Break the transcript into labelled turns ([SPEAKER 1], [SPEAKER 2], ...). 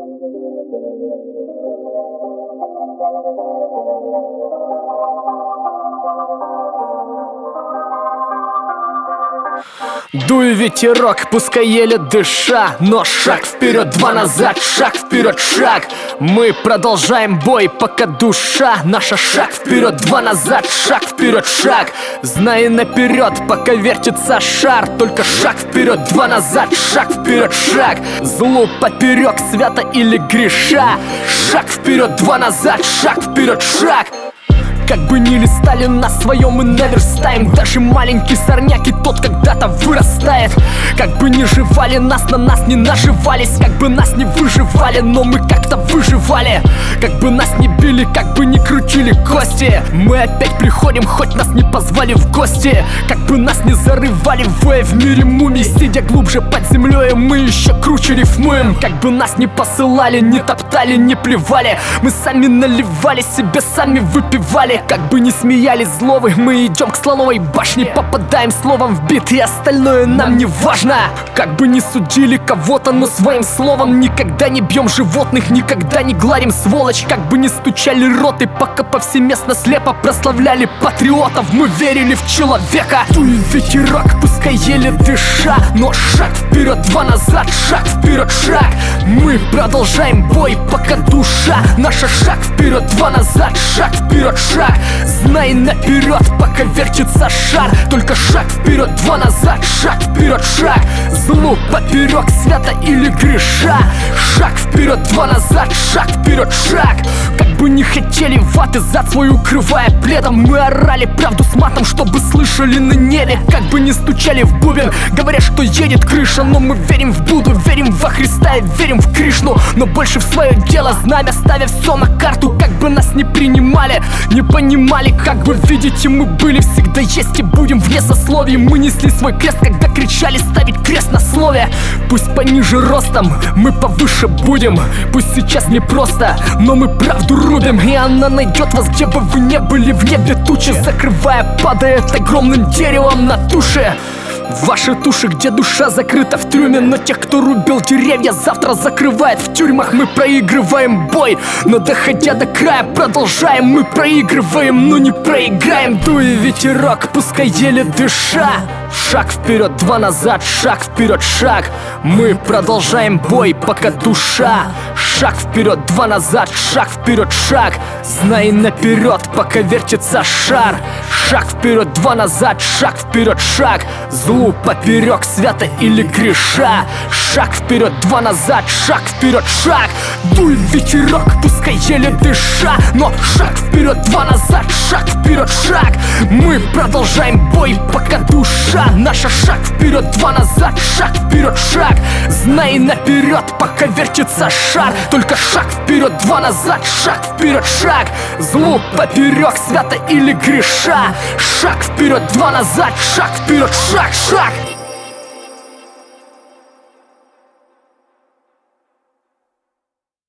[SPEAKER 1] Дуй ветерок, пускай еле дыша, но шаг вперед, два назад, шаг вперед, шаг. Мы продолжаем бой, пока душа наша. Шаг вперед, два назад, шаг вперед, шаг. Знай наперед, пока вертится шар. Только шаг вперед, два назад, шаг вперед, шаг. Злу поперек, свято или греша. Шаг вперед, два назад, шаг вперед, шаг. Как бы ни листали на своем, мы наверстаем. Даже маленький сорняк и тот когда-то вырастает. Как бы ни жевали нас, на нас не наживались. Как бы нас не выживали, но мы как-то выживали. Как бы нас не били, как бы ни крутили кости, мы опять приходим, хоть нас не позвали в гости. Как бы нас не зарывали, воя в мире мумий. Сидя глубже под землей, мы еще круче рифмуем. Как бы нас не посылали, не топтали, не плевали, мы сами наливали себе, сами выпивали. Как бы не смеялись зловы, мы идем к слоновой башне. Попадаем словом в бит, и остальное нам не важно. Как бы не судили кого-то, но своим словом никогда не бьем животных, никогда не гладим сволочь. Как бы не стучали роты, пока повсеместно слепо прославляли патриотов, мы верили в человека. Дуй ветерок, пускай еле дыша, но шаг вперед, два назад, шаг вперед, шаг. Мы продолжаем бой, пока душа наша. Шаг вперед, два назад, шаг вперед, шаг. Знай наперед, пока вертится шар. Только шаг вперед, два назад, шаг вперед, шаг. Злу поперек, свято или греша. Шаг вперед, два назад, шаг вперед, шаг. Как бы не хотели ваты зад свой укрывая пледом, мы орали правду с матом, чтобы слышали на небе. Как бы не стучали в бубен, говоря, что едет крыша, но мы верим в Будду, верим во Христа и верим в Кришну, но больше в свое дело, знамя ставя все на карту. Как бы нас не принимали, не понимали, как бы видите, мы были, всегда есть и будем вне сословий. Мы несли свой крест, когда кричали ставить крест на слове. Пусть пониже ростом, мы повыше будем. Пусть сейчас непросто, но мы правду рубим, и она найдет вас, где бы вы не были. В небе тучи, закрывая, падает огромным деревом на туши. Ваши туши, где душа закрыта в трюме, но тех, кто рубил деревья, завтра закрывает в тюрьмах. Мы проигрываем бой, но доходя до края продолжаем. Мы проигрываем, но не проиграем. Дуй ветерок, пускай еле дыша. Шаг вперед, два назад, шаг вперед, шаг. Мы продолжаем бой, пока душа. Шаг вперед, два назад, шаг вперед, шаг. Знай наперед, пока вертится шар. Шаг вперед, два назад, шаг вперед, шаг. Злу поперек, свято или греша. Шаг вперед, два назад, шаг вперед, шаг. Дуй ветерок, пускай еле дыша, но шаг вперед, два назад, шаг вперед, шаг. Мы продолжаем бой, пока душа наша. Шаг вперед, два назад, шаг вперед, шаг. Знай наперед, пока вертится шар. Только шаг вперед, два назад, шаг вперед, шаг. Злу поперек, свято или греша. Шаг вперед, два назад, шаг вперед, шаг, шаг.